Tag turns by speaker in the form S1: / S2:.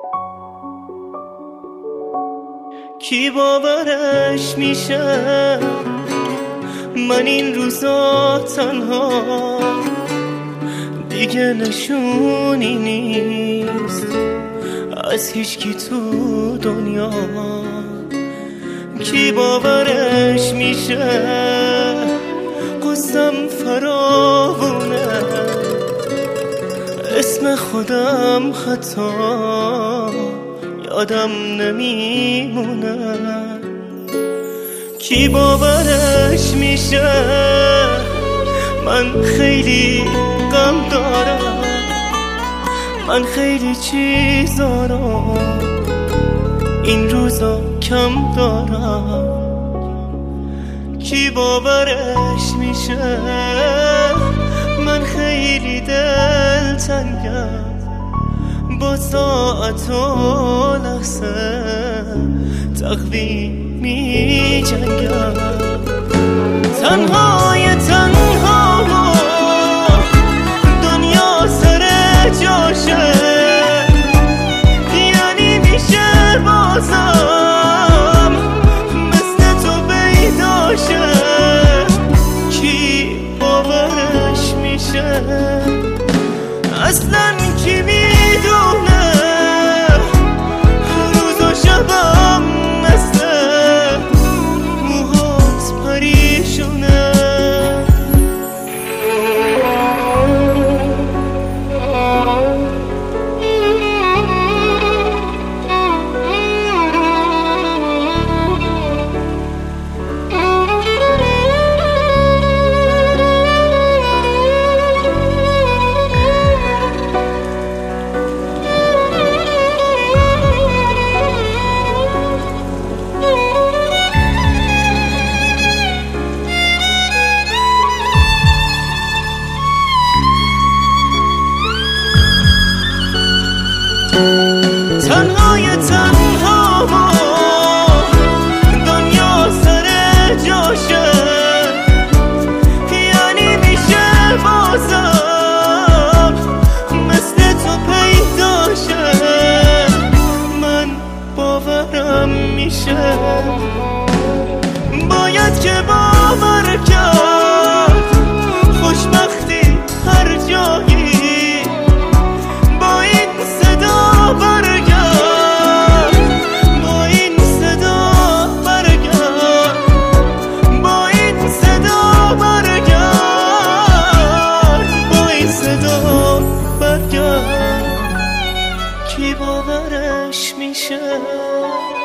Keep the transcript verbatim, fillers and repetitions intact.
S1: کی باورش میشه من این روزا تنها دیگه نشونی نیست از هیچ کی تو دنیا. کی باورش میشه قصم فراوونه اسم خودم حتی یادم نمیمونه. کی باورش میشه من خیلی غم دارم، من خیلی چیزا رو این روزا کم دارم. کی باورش میشه من خیلی دلتنگم با ساعت و لحظه تقویم می جنگم. تنهای تنها دنیا سر جاشه یعنی میشه بازم مثل تو پیداشه. کی باورش میشه اصلا کی میدونه روز و شبم مثل موهات پریشونه. تنهای تنها دنیا سر جاشه یعنی میشه بازم مثل تو پیداشه. من باورم میشه باید که باور کرد خوشبختی هر جایی با این صدا برگرد، با این صدا برگرد، با این صدا برگرد، با این صدا برگرد. کی باورش میشه